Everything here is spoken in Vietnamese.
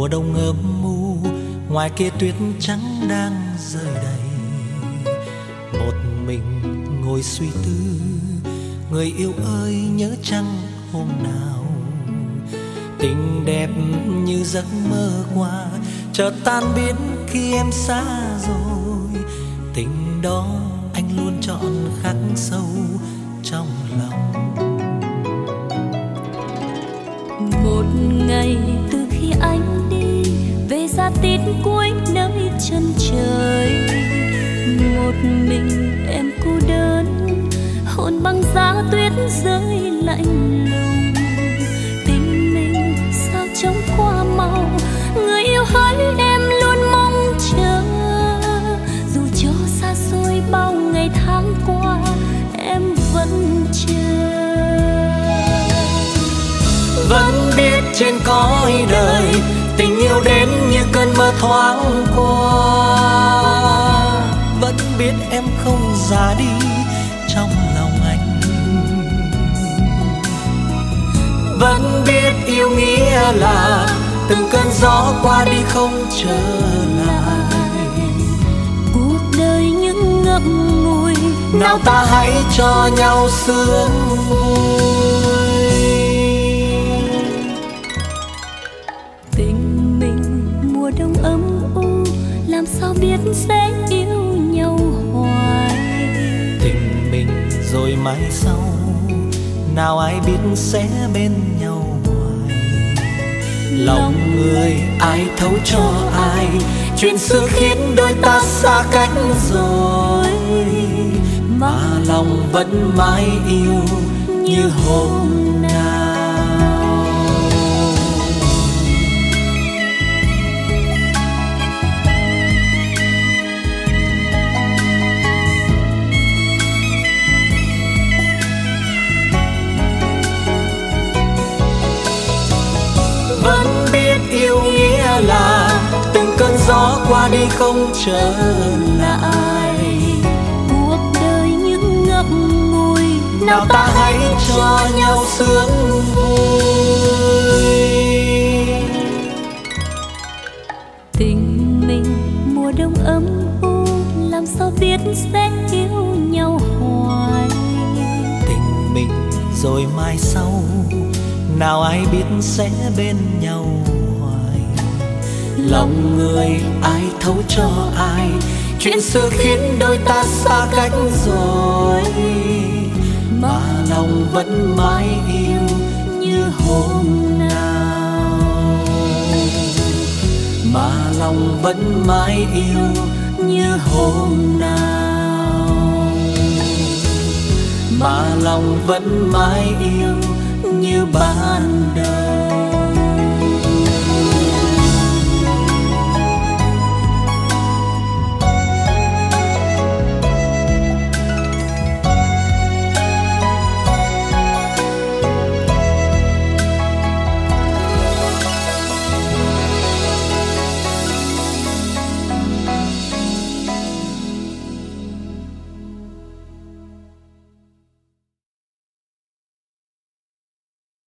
đông ấm u, ngoài kia tuyết trắng đang rơi đầy. Một mình ngồi suy tư, người yêu ơi nhớ chăng hôm nào tình đẹp như giấc mơ qua chợt tan biến khi em xa rồi. Tình đó anh luôn chọn khắc sâu trong lòng. Một ngày từ khi anh đi về ra tít cuối nơi chân trời, một mình em cô đơn hồn băng giá tuyết rơi lạnh lùng. Tình mình sao trông qua màu, người yêu hỡi em luôn mong chờ. Dù cho xa xôi bao ngày tháng qua em vẫn chờ. Vẫn biết trên cõi đời tình yêu đến như cơn mơ thoáng qua. Vẫn biết em không già đi trong lòng anh. Vẫn biết yêu nghĩa là từng cơn gió qua đi không trở lại. Cuộc đời những ngậm ngùi, nào ta hãy cho nhau sướng vui. tình mình mùa đông ấm u, làm sao biết sẽ yêu nhau hoài. Tình mình rồi mai sau, nào ai biết sẽ bên nhau hoài. Lòng người ai thấu cho ai, chuyện xưa khiến đôi ta xa cách rồi. Mà lòng vẫn mãi yêu như hôm nào. Vẫn biết yêu nghĩa là từng cơn gió qua đi không trở lại. Cuộc đời những ngậm ngùi, nào ta hãy cho nhau sướng vui. tình mình mùa đông ấm u, làm sao biết sẽ yêu nhau hoài. Tình mình rồi mai sau, nào ai biết sẽ bên nhau hoài. Lòng người ai thấu cho ai, chuyện xưa khiến đôi ta xa cách rồi. Mà lòng vẫn mãi yêu như hôm nào. Mà lòng vẫn mãi yêu như hôm nào. Mà lòng vẫn mãi yêu như ban đầu.